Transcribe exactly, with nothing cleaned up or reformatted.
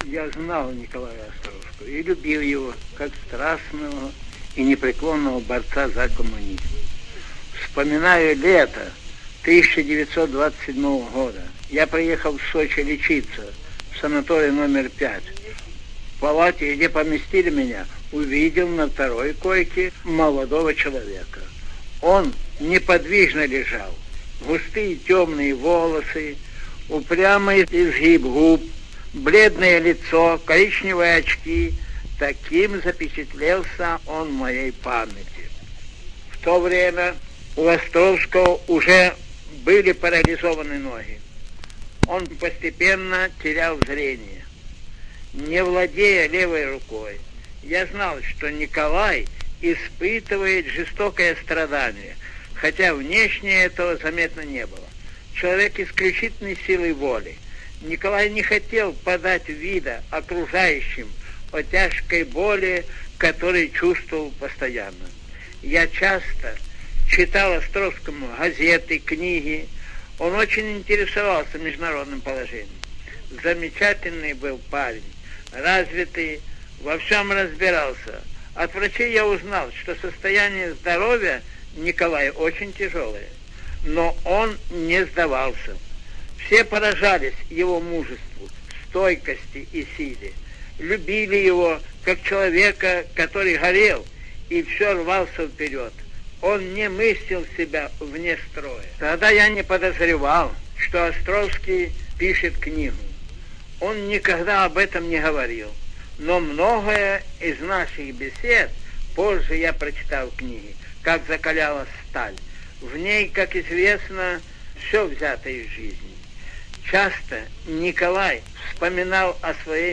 Я знал Николая Островского и любил его как страстного и непреклонного борца за коммунизм. Вспоминаю лето тысяча девятьсот двадцать седьмого года. Я приехал в Сочи лечиться в санаторий номер пять. В палате, где поместили меня, увидел на второй койке молодого человека. Он неподвижно лежал. Густые темные волосы, упрямый изгиб губ, бледное лицо, коричневые очки. Таким запечатлелся он в моей памяти. В то время у Островского уже были парализованы ноги. Он постепенно терял зрение. Не владея левой рукой, я знал, что Николай испытывает жестокое страдание, хотя внешне этого заметно не было. Человек исключительной силой воли. Николай не хотел подать вида окружающим о тяжкой боли, которую чувствовал постоянно. Я часто читал Островскому газеты, книги. Он очень интересовался международным положением. Замечательный был парень, развитый, во всем разбирался. От врачей я узнал, что состояние здоровья Николая очень тяжелое. Но он не сдавался. Все поражались его мужеству, стойкости и силе. Любили его как человека, который горел и все рвался вперед. Он не мыслил себя вне строя. Тогда я не подозревал, что Островский пишет книгу. Он никогда об этом не говорил. Но многое из наших бесед позже я прочитал в книге, как закалялась сталь. В ней, как известно, все взято из жизни. Часто Николай вспоминал о своей